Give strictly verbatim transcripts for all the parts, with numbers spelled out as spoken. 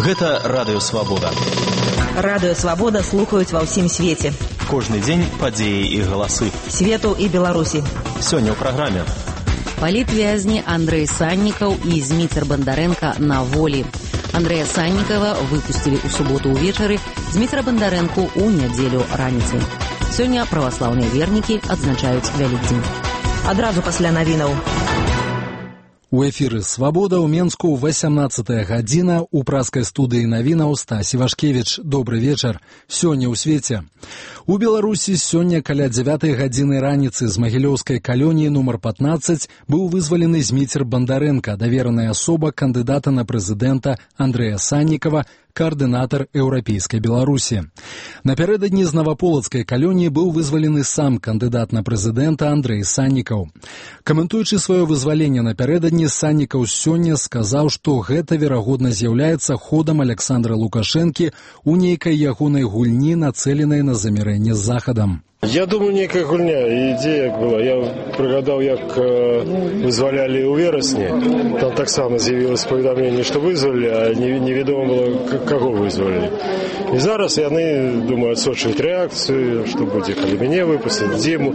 Гэта радыё Свабода. Радыё Свабода слухаюць ва ўсім свеце. Кожны дзень падзеі і галасы. Свету і Беларусі. Сёння ў праграме. Палітвязні Андрэй Саннікаў і Зміцер Бандарэнка на волі. Андрэя Саннікава выпусцілі ў суботу ўвечары, Зміцера Бандарэнку ў нядзелю раніцай. Сёння праваслаўныя вернікі адзначаюць Вялікдзень. Адразу пасля навінаў. У эфіры «Свабода» ў Менску васямнаццатая гадзіна, у праскай студыі навінаў Стась Івашкевіч. Добры вечар. Сёння ў свеце. У Беларусі сёння каля дзявятай гадзіны раніцы з магілёўскай калоніі нумар пятнаццаць быў вызвалены Зміцер Бандарэнка, давераная асоба кандыдата на прэзідэнта Андрэя Саннікава, координатор Еўрапейскай Беларусі. Напярэдадні з наваполацкай калоніі быў вызвалены сам кандыдат на прэзідэнта Андрэй Саннікаў. Каментуючы сваё вызваленне напярэдадні, Саннікаў сёння сказаў, што гэта верагодна з'яўляецца ходам Александра Лукашэнкі ў нейкай ягонай гульні, нацэленай на замірэнне з Захадам. Я думаю, некая гульня, ідея была. Я прыгадаў, як э, вызвалялі ў верасні. Там таксама з'явілася паведамленне, што вызвалі, а невядома было, каго вызвалі. І зараз яны, думаю, адсочваюць рэакцыю, што будзе, калі мяне выпусцяць, дзіму.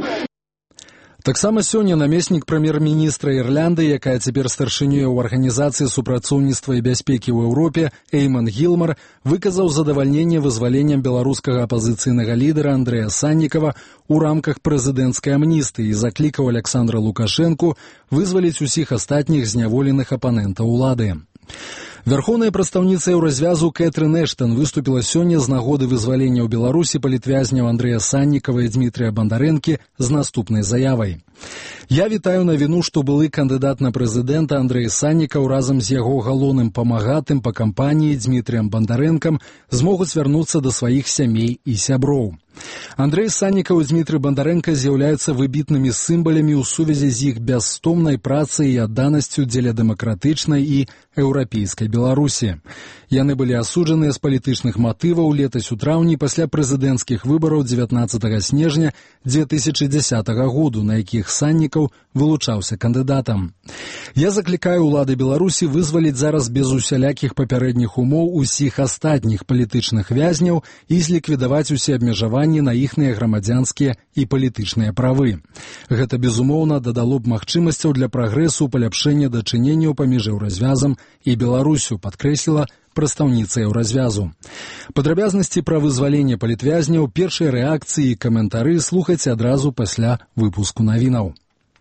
Таксама сёння намеснік прэм'ер-міністра Ірлянды, якая цяпер старшынёй у Арганізацыі супрацоўніцтва і бяспекі ў Еўропе, Эйман Гілмар, выказаў задавальненне вызваленнем беларускага апазіцыйнага лідара Андрэя Саннікава ў рамках прэзідэнцкай амністыі і заклікаў Александра Лукашэнку вызваліць усіх астатніх зняволеных апанентаў улады. Вярхоўная прадстаўніца Еўразвязу Кэтрын Эштан выступіла сёння з нагоды вызвалення ў Беларусі палітвязняў Андрэя Саннікава і Дзмітрыя Бандарэнкі з наступнай заявай. Я вітаю навіну, што былы кандыдат на прэзідэнта Андрэй Саннікаў разам з яго галоўным памагатым па кампаніі Дзмітрыем Бандарэнкам змогуць вярнуцца да сваіх сямей і сяброў. Андрэй Саннікаў і Дзмітрый Бандарэнка з'яўляюцца выбітнымі сімвалямі ў сувязі з іх бясстомнай працай і адданасцю дзеля дэмакратычнай і еўрапейскай Беларусі. Яны былі асуджаныя з палітычных матываў летась у траўні пасля прэзідэнцкіх выбараў дзевятнаццатага снежня дзве тысячы дзесятага году, на якіх Саннікаў вылучаўся кандыдатам. Я заклікаю ўлады Беларусі вызваліць зараз без усялякіх папярэдніх умоў усіх астатніх палітычных вязняў і зліквідаваць усе абмежаванні на іхныя грамадзянскія і палітычныя правы. Гэта, безумоўна, дадало б магчымасцяў для прагрэсу, паляпшэння дачыненняў паміж Еўразвязам і Беларусю, падкрэсліла прадстаўніца Еўразвязу. Падрабязнасці пра вызваленне палітвязняў, першыя рэакцыі і каментары слухайце адразу пасля выпуску навінаў.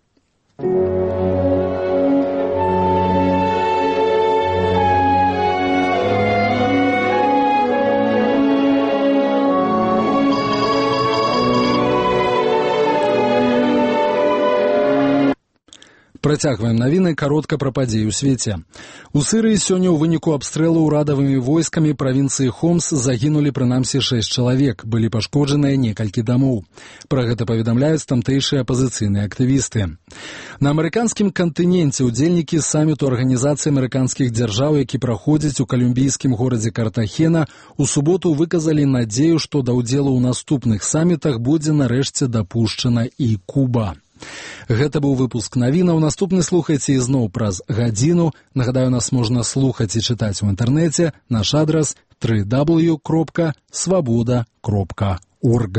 Працягваем навіны, каротка пра падзеі ў свеце. У Сырыі сёння ў выніку абстрэлу ўрадавымі войскамі правінцыі Хомс загінулі прынамсі шэсць чалавек, былі пашкоджаныя некалькі дамоў. Пра гэта паведамляюць тамтэйшыя апазіцыйныя актывісты. На амерыканскім кантыненце ўдзельнікі саміту Арганізацыі амерыканскіх дзяржаў, які праходзіць у калумбійскім горадзе Картахена, у суботу выказалі надзею, што да ўдзелу ў наступных самітах будзе нарэшце дапушчана і Куба. Гэта быў выпуск навінаў. Наступны слухайце ізноў праз гадзіну. Нагадаю, нас можна слухаць і чытаць у інтэрнэце. Наш адрас дабл ю дабл ю дабл ю крапка свабода крапка орг.